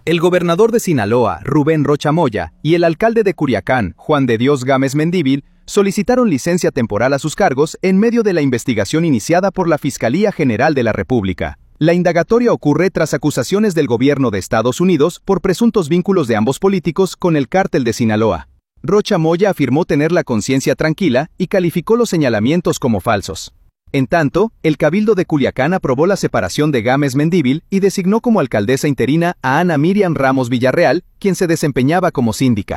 El gobernador de Sinaloa, Rubén Rocha Moya, y el alcalde de Culiacán, Juan de Dios Gámez Mendívil, solicitaron licencia temporal a sus cargos en medio de la investigación iniciada por la Fiscalía General de la República. La indagatoria ocurre tras acusaciones del gobierno de Estados Unidos por presuntos vínculos de ambos políticos con el cártel de Sinaloa. Rocha Moya afirmó tener la conciencia tranquila y calificó los señalamientos como falsos. En tanto, el Cabildo de Culiacán aprobó la separación de Gámez Mendívil y designó como alcaldesa interina a Ana Miriam Ramos Villarreal, quien se desempeñaba como síndica.